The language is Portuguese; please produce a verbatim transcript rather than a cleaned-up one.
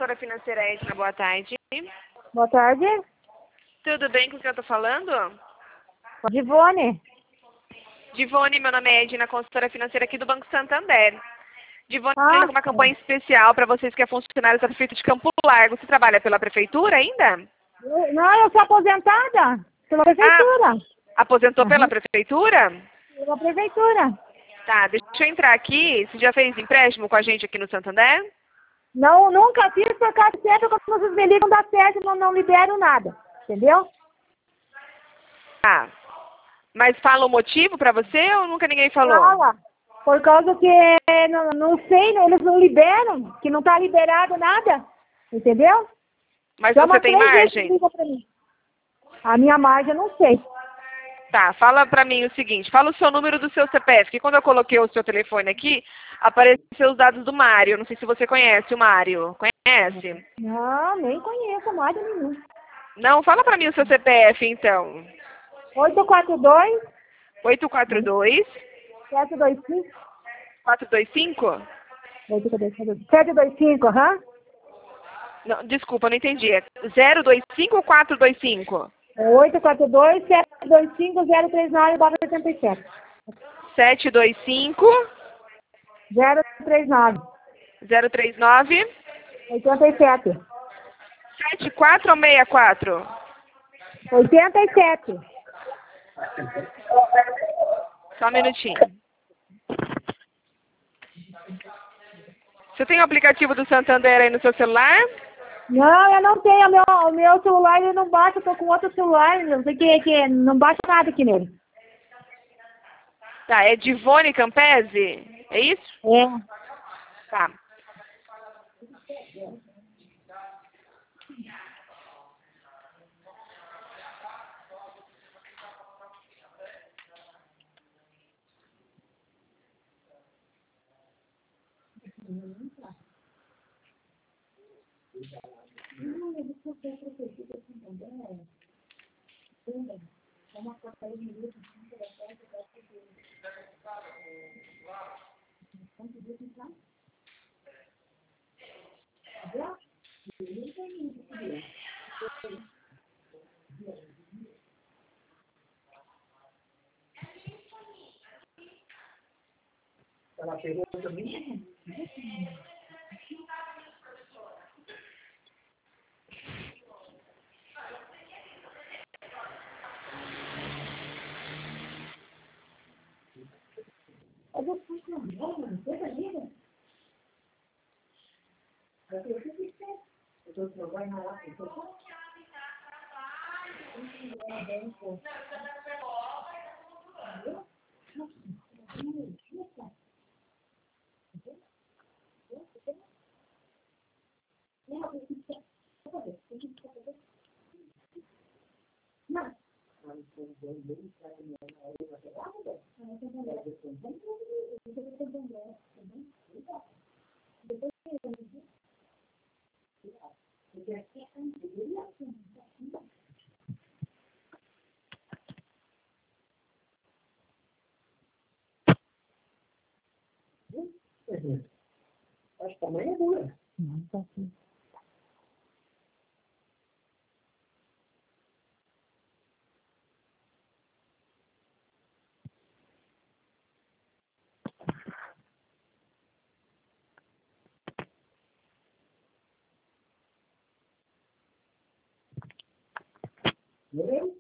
consultora financeira Edna, boa tarde. Boa tarde. Tudo bem com o que eu tô falando? Divone. Divone, meu nome é Edna, consultora financeira aqui do Banco Santander. Divone, Ah, tem uma campanha especial para vocês que é funcionário da Prefeitura de Campo Largo. Você trabalha pela Prefeitura ainda? eu- não, eu sou aposentada pela prefeitura. Ah, aposentou pela Uhum. Prefeitura? Pela prefeitura. Tá, deixa eu entrar aqui. Você já fez empréstimo com a gente aqui no Santander? Não, nunca fiz por causa de sempre quando vocês me ligam dá certo, não, não libero nada. Entendeu? Ah, mas fala o motivo para você ou nunca ninguém falou? Fala. Por causa que não, não sei, né, eles não liberam, que não tá liberado nada. Entendeu? Mas Já você umas tem três vezes que margem? ligam pra mim. A minha margem eu não sei. Tá, fala pra mim o seguinte, fala o seu número do seu C P F, que quando eu coloquei o seu telefone aqui, apareceu os dados do Mário. Não sei se você conhece o Mário. Conhece? Não, nem conheço a margem nenhuma. Não, fala pra mim o seu C P F, então. oito quatro dois, oito quatro dois, sete dois cinco. quatro dois cinco? sete dois cinco, aham. Não, desculpa, não entendi. É zero dois cinco ou quatro dois cinco? oito quatro dois, sete dois cinco, zero três nove, nove oito sete. sete dois cinco, zero três nove, zero três nove, oito sete. sete quatro ou sessenta e quatro? oitenta e sete. Só um minutinho. Você tem o aplicativo do Santander aí no seu celular? Não, eu não tenho. O meu, o meu celular ele não baixa, eu tô com outro celular, não sei o que, que não baixa nada aqui nele. Tá, é Divone Campese? É isso? É. Tá. Ela pegou também? Acho que também é dura. Não, tá assim. Entendeu?